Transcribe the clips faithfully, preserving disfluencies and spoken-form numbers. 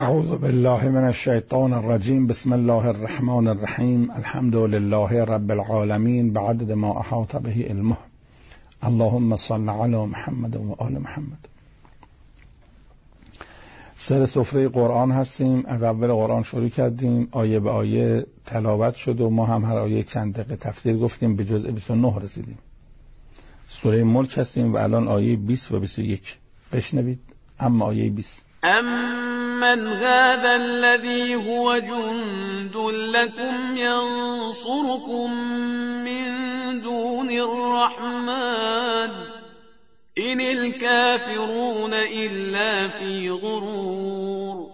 اعوذ بالله من الشیطان الرجیم. بسم الله الرحمن الرحیم. الحمد لله رب العالمین بعدد ما احاط به علمه. اللهم صل علی محمد و آل محمد. سر سفره قرآن هستیم. از اول قرآن شروع کردیم، آیه به آیه تلاوت شد و ما هم هر آیه چند دقیقه تفسیر گفتیم، به جزء بیست و نه رسیدیم. سوره ملک هستیم و الان آیه بیست و بیست و یک. بشنوید. اما آیه بیست: أَمَّنْ هَذَا الَّذِي هُوَ جُندٌ لَكُمْ يَنصُرُكُم مِّن دُونِ الرَّحْمَنِ إِنِ الْكَافِرُونَ إِلَّا فِي غُرُورٍ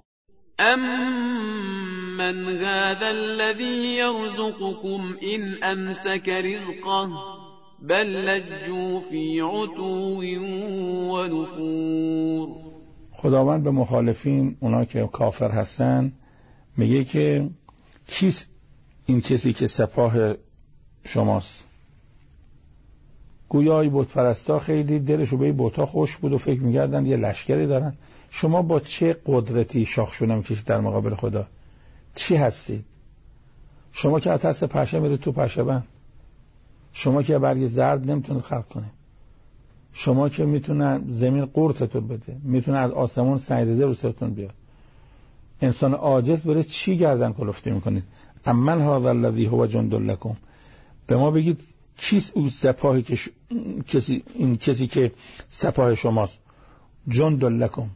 أَمَّنْ هَذَا الَّذِي يَرْزُقُكُمْ إِنْ أَمْسَكَ رِزْقَهُ بَل لَّجُّوا فِي عُتُوٍّ وَنُفُورٍ. خداوند به مخالفین، اونا که کافر هستن، میگه که کیست این کسی که سپاه شماست؟ گویا ای بت پرستا خیلی دلشو به بت‌ها خوش بود و فکر می‌کردن یه لشکری دارن. شما با چه قدرتی شاخشونه می‌کشید در مقابل خدا؟ چی هستید؟ شما که آتش پشه میره تو پشه بند. شما که برگ زرد نمیتونید خلق کنید. شما که میتونه زمین قورتتون بده، میتونه از آسمون سنگریزه رو سرتون بیاد. انسان عاجز بره چی گردن کلفتی میکنید؟ امن هذا الذی هو جند لکم. به ما بگید کیست او سپاهی که ش... کسی این کسی که سپاه شماست؟ جند لکم.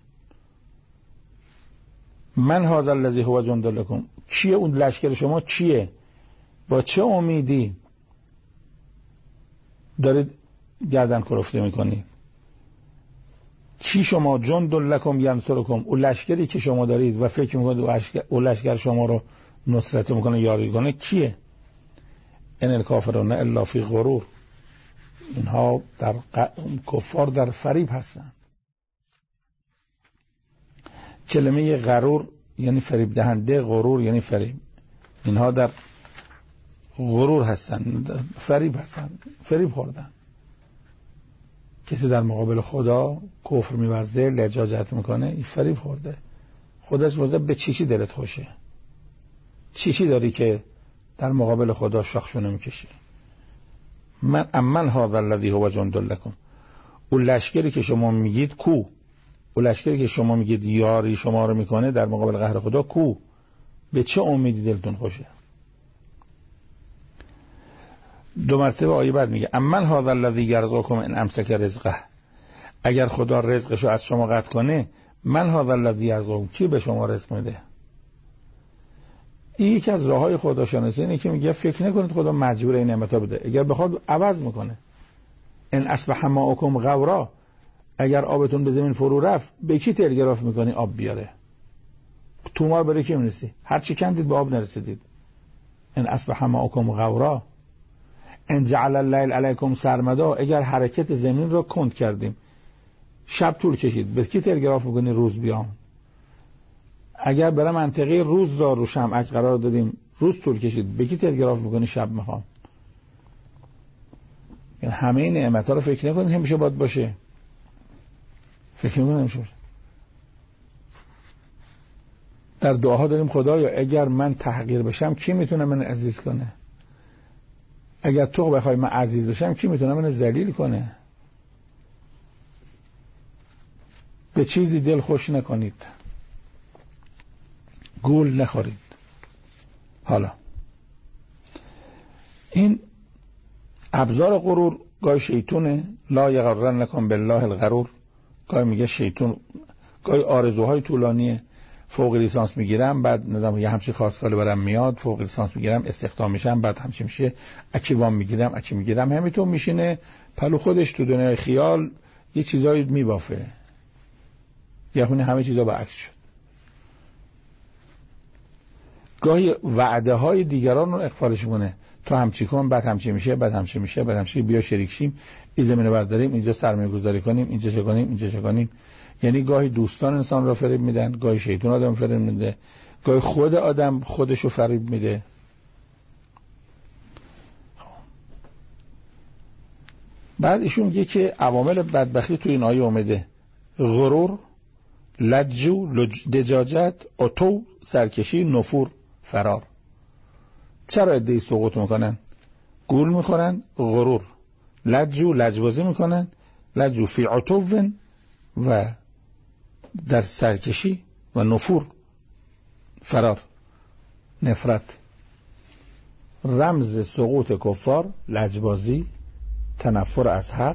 من هذا الذی هو جند لکم. کیه اون لشکر شما؟ کیه؟ با چه امیدی دارید گردن کلفتی میکنید؟ کی شما؟ جند لکم ینصرکم. اون لشکری که شما دارید و فکر میکنید اون لشکر شما رو نصرت میکنه، یاری کنه، کیه؟ ان الکافرون الا فی غرور. اینها در ق... کفار در فریب هستند. کلمه غرور یعنی فریب دهنده، غرور یعنی فریب. اینها در غرور هستند، فریب هستند، فریب خوردن. کسی در مقابل خدا کفر می‌ورزه، لجاجت میکنه، این فریب خورده. خودش بوده به چیشی دلت خوشه؟ چیشی داری که در مقابل خدا شاخشونه میکشی؟ من امن هذا الذی هو جند لکم. اون لشکری که شما میگید کو؟ اون لشکری که شما میگید یاری شما رو میکنه در مقابل قهر خدا کو؟ به چه امیدی دلتون خوشه؟ دو مرتبه آیه بعد میگه امن هذا الذی یرزقکم ان امسک رزقه. اگر خدا رزقشو از شما قطع کنه، من هذا الذی یرزقکم، کی به شما رزق میده؟ این یکی از راههای خداشناسی اینه که میگه فکر نکنید خدا مجبور این نعمتا بده. اگر بخواد عوض میکنه. ان اصبح ماؤکم غورا. اگر آبتون به زمین فرو رفت، به کی تلگراف میکنی آب بیاره؟ تومار برای کی میرسی؟ هر چی کندید به آب نرسیدید. ان اصبح ماؤکم غورا ان جعل اللیل علیکم سرمدا. اگر حرکت زمین رو کند کردیم، شب طول کشید، به کی تلگراف میکنی روز بیام؟ اگر برای منطقه روزدار رو شمعک قرار دادیم، روز طول کشید، به کی تلگراف میکنی شب میخوام؟ یعنی همه این نعمت‌ها رو فکر نکنید همیشه باید باشه. فکر نکنید همیشه باشه. در دعاها داریم خدایا اگر من تحقیر بشم، کی میتونه من عزیز کنه؟ اگر تو بخوای من عزیز بشم، کی میتونه من ذلیل کنه؟ به چیزی دل خوش نکنید، گول نخورید. حالا این ابزار غرور گاهی شیطونه. لا یغرنکم بالله الغرور. گاهی میگه شیطون، گاهی آرزوهای طولانیه. فوق لیسانس میگیرم، بعد ندام یه همچین خواستگاهی برام میاد، فوق لیسانس میگیرم، استخدام میشم، بعد همچین میشه، اکی وام میگیرم، اکی میگیرم، همینطور میشینه پلو خودش تو دنیای خیال یه چیزایی میبافه. یعنی همه چیزا برعکس شد. گاهی وعده های دیگران رو اغفالش میکنه. تو همچی کن، بعد همچی میشه، بعد همچی میشه، بعد همچی، بیا شریک شیم، این زمینه برداریم، اینجا سرمایه گذاری کنیم، اینجا چه کنیم، اینجا چه کنیم. یعنی گاهی دوستان انسان رو فریب میدن، گاهی شیطان آدم فریب میده، گاهی خود آدم خودش رو فریب میده. بعد ایشون میگه که عوامل بدبختی تو این آیه اومده: غرور، لجو دجاجت، اتو سرکشی، نفور فرار. چرا عده‌ای سقوط میکنن؟ گول میخورن، غرور. لجو لجبازی میکنن، لجو فی عتو و در سرکشی و نفور فرار، نفرت. رمز سقوط کفار لجبازی، تنفر از حق،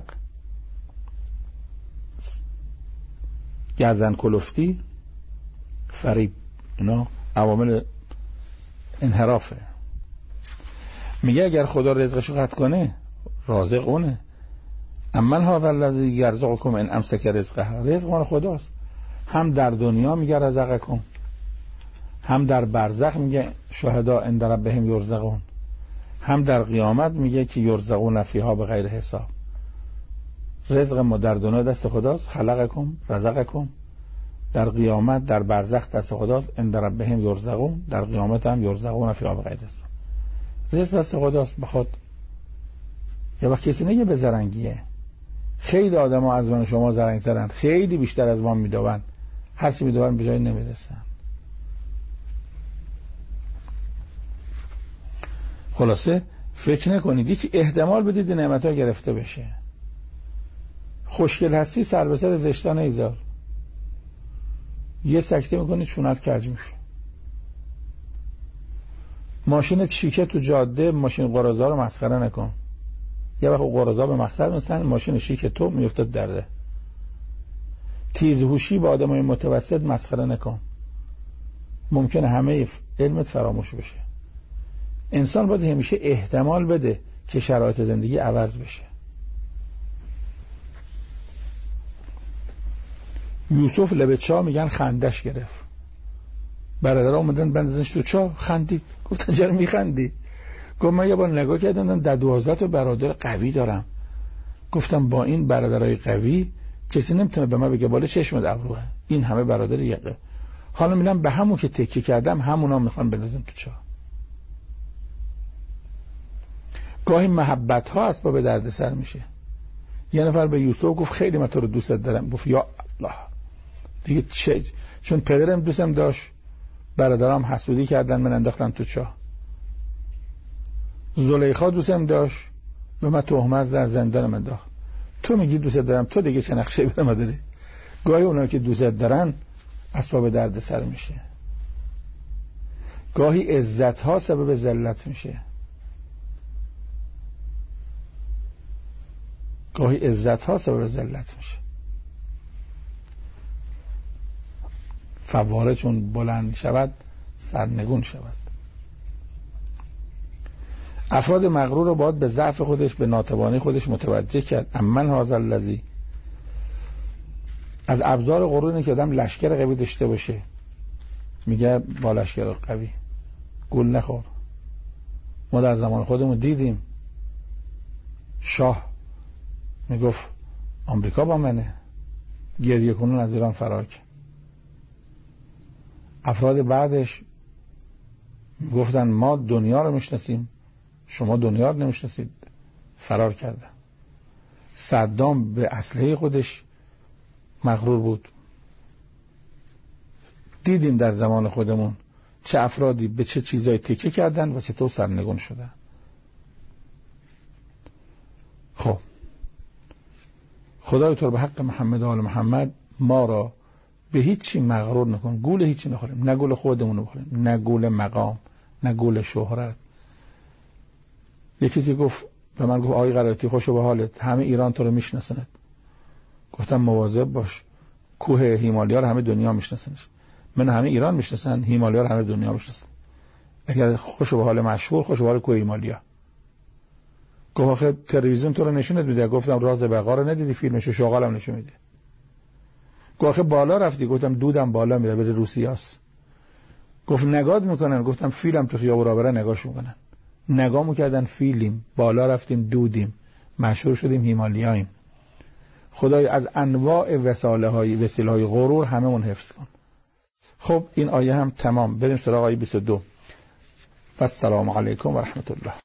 گردن کلفتی، فریب. اینا عوامل انحرافه. میگه اگر خدا رزقشو قطع کنه رازق اونه. امن هذا الذی یرزقکم ان امسک رزقه. رزق مال خداست. هم در دنیا میگه رزقکم، هم در برزخ میگه شهدا عند ربهم یرزقون، هم در قیامت میگه که یرزقون فیها به غیر حساب. رزق ما در دنیا دست خداست، خلقکم رزقکم. در قیامت در برزخ دست خداست، عند ربهم یرزقون. در قیامت هم یرزقون فیها به غیر حساب. رزق دست خداست. بخواد یه وقت کسی نگه به زرنگیه. خیلی آدم ها از من شما زرنگترن، خیلی بیشتر از ما میدوون، هر چی میدوون به جایی نمیرسن. خلاصه فکر نکنید یکی احتمال بدید نعمت ها گرفته بشه. خوشگل هستی سر به سر زشتان ایزار، یه سکته میکنید چونت کج میشه. ماشین شیکه تو جاده، ماشین قرازا رو مسخره نکن. یه وقت قرازا به مقصد مثلا ماشین شیک تو میافتاد دره. تیزهوشی با آدمای متوسط مسخره نکن، ممکنه همه علمت فراموش بشه. انسان باید همیشه احتمال بده که شرایط زندگی عوض بشه. یوسف لب چاه میگن خندش گرفت. برادرها اومدن بندازنش تو چاه، خندید. گفتن چرا میخندی؟ گفت من یه بار نگاه کردم در دوازده تا برادر قوی دارم. گفتم با این برادرای قوی کسی نمیتونه به من بگه بالا چشمت ابروه. این همه برادر یقه. حالا میگم به همون که تکیه کردم همونا میخوان بندازن تو چاه. گاهی محبت ها اسباب دردسر میشه. یه نفر به یوسف گفت خیلی من تو رو دوست دارم. گفت یا الله دیگه چه؟ چون پدرم دوستم داشت، برادرام حسودی کردن من انداختن تو چاه. زلیخا دوستم داشت، به من تهمت زد، زندان انداخت. تو میگی دوست دارم، تو دیگه چه نقشه به ما داری؟ گاهی اونایی که دوست دارن اسباب دردسر میشه. گاهی عزت ها سبب ذلت میشه. گاهی عزت ها سبب ذلت میشه. فواره چون بلند شود سرنگون شود. افراد مغرور رو باید به ضعف خودش، به ناتوانی خودش متوجه کرد. امن هذا الذی، از ابزار غرور اینه که آدم لشکر قوی داشته باشه. میگه با لشکر قوی گول نخور. ما در زمان خودمون دیدیم شاه میگفت آمریکا با منه، گریه کنون از ایران فرار کرد. افراد بعدش گفتن ما دنیا رو میشناسیم، شما دنیا رو نمیشناسید، فرار کردن. صدام به اسلحه خودش مغرور بود. دیدیم در زمان خودمون چه افرادی به چه چیزای تکیه کردن و چطور سرنگون شدن. خب خدای تو رو به حق محمد و آل محمد ما را به هیچی مغرور نکن. گول هیچی نخوریم، نه گول خودمون رو بخوریم، نه گول مقام، نه گول شهرت. یه کسی گفت به من، گفت آقای قرائتی خوشو به حالت، همه ایران تو رو میشناسند. گفتم مواظب باش، کوه هیمالیا رو همه دنیا میشناسنش. من همه ایران میشناسن، هیمالیا رو همه دنیا میشناسن. اگر خوشو به حال مشهور، خوشو به حال کوه هیمالیا. گفت آخه تلویزیون تو رو نشونت میده. گفتم راز بقا رو ندیدی؟ فیلمشو شغالم نشون میده. گفت آخه بالا رفتی؟ گفتم دودم بالا میره، بره روسیاست. گفت نگاد میکنن؟ گفتم فیلم تو خیابون را بره نگاش میکنن. نگاه میکردن فیلم، بالا رفتیم دودیم، مشهور شدیم، هیمالیاییم. خدای از انواع وساله های وسیله های غرور همه اون حفظ کن. خب این آیه هم تمام. بریم سراغ آیه بیست و دو. و السلام علیکم و رحمت الله.